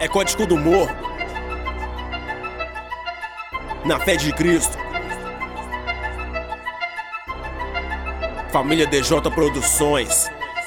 É Código do Morro. Na fé de Cristo. Família DJ Produções.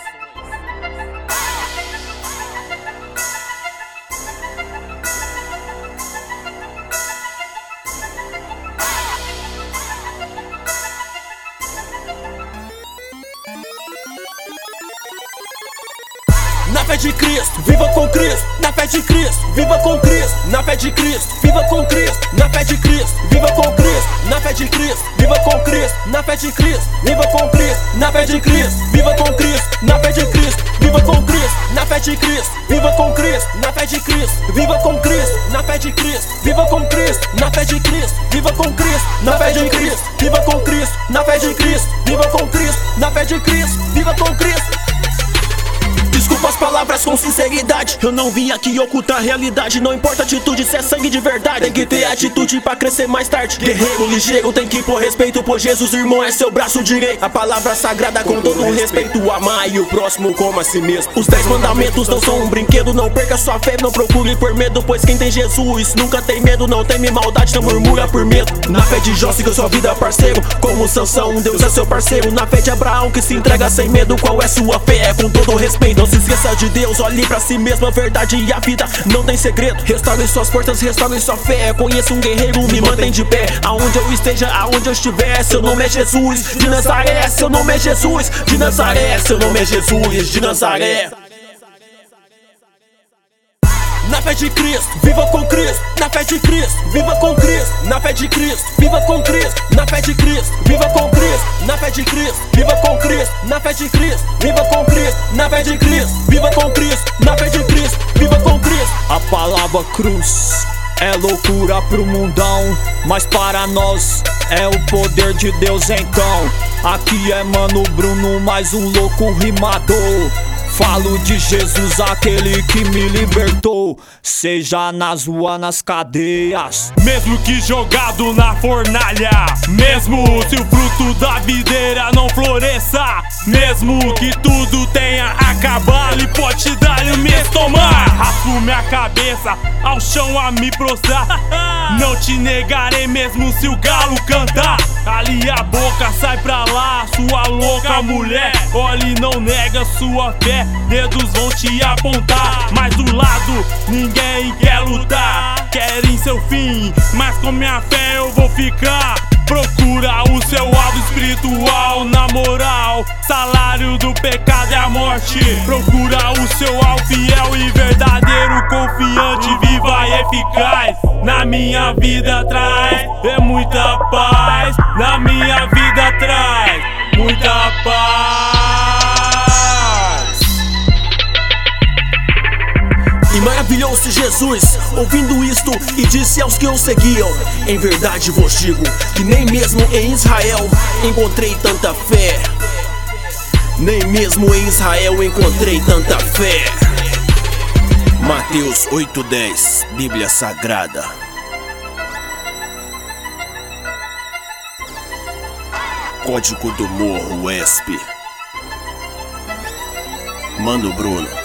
Na fé de Cristo, viva com Cristo. Na fé de Cristo, viva com Cristo. Na fé de Cristo, viva com Cristo. Na fé de Cristo, viva com Cristo. Na fé de Cristo, viva com Cristo. Na fé de Cristo, viva com Cristo. Na fé de Cristo, viva com Cristo. Na fé de Cristo, viva com Cristo. Na fé de Cristo, viva com Cristo. Na fé de Cristo, viva com Cristo. Na fé de Cristo, viva com Cristo. Na fé de Cristo, viva com Cristo. Na fé de Cristo, viva com Cristo. Na fé de Cristo, viva com Cristo. Na fé de Cristo, viva com Cristo. Desculpa as palavras com sinceridade. Eu não vim aqui ocultar a realidade. Não importa a atitude, se é sangue de verdade. Tem que ter atitude pra crescer mais tarde. Guerreiro ligeiro tem que pôr respeito, pois Jesus, irmão, é seu braço direito. A palavra sagrada com todo o respeito. Amar e o próximo como a si mesmo. Os 10 mandamentos não são um brinquedo. Não perca sua fé, não procure por medo, pois quem tem Jesus nunca tem medo. Não teme maldade, não murmura por medo. Na fé de Jó, siga sua vida, parceiro. Como Sansão, Deus é seu parceiro. Na fé de Abraão, que se entrega sem medo. Qual é sua fé? É com todo o respeito. Não se esqueça de Deus, olhe pra si mesmo. A verdade e a vida não tem segredo. Restaure suas forças, restaure sua fé. Conheça um guerreiro, me mantém de pé. Aonde eu esteja, aonde eu estiver, seu nome é Jesus de Nazaré. Seu nome é Jesus de Nazaré. Seu nome é Jesus de Nazaré. Na fé de Cristo, viva com Cristo. Na fé de Cristo, viva com Cristo. Na fé de Cristo, viva com Cristo. Na fé de Cristo, viva com Cristo. Na fé de Cristo, viva com Cristo. Na fé de Cristo, viva com Cristo. Na fé de Cristo, viva com Cristo. Na fé de Cristo, viva com Cristo. A palavra cruz é loucura pro mundão, mas para nós é o poder de Deus então. Aqui é Mano Bruno, mais um louco rimador. Falo de Jesus, aquele que me libertou, seja nas ruas, nas cadeias. Mesmo que jogado na fornalha, mesmo se o fruto da videira não floresça, mesmo que tudo tenha acabado e pode dar-lhe me tomar, raspo minha cabeça ao chão a me prostrar. Não te negarei mesmo se o galo cantar. Ali a boca, sai pra lá, sua louca mulher. Olhe e não nega sua fé, dedos vão te apontar, mas do lado ninguém quer lutar. Querem seu fim, mas com minha fé eu vou ficar. Procura o seu alvo espiritual, na moral. Salário do pecado é a morte. Procura o seu alvo fiel e verdadeiro, confiante, viva e eficaz. Na minha vida traz é muita paz. Na minha vida traz muita paz. E maravilhou-se Jesus, ouvindo isto, e disse aos que o seguiam: em verdade vos digo, que nem mesmo em Israel encontrei tanta fé. Nem mesmo em Israel encontrei tanta fé. Mateus 8:10, Bíblia Sagrada. Código do Morro, ESP. Mano Bruno.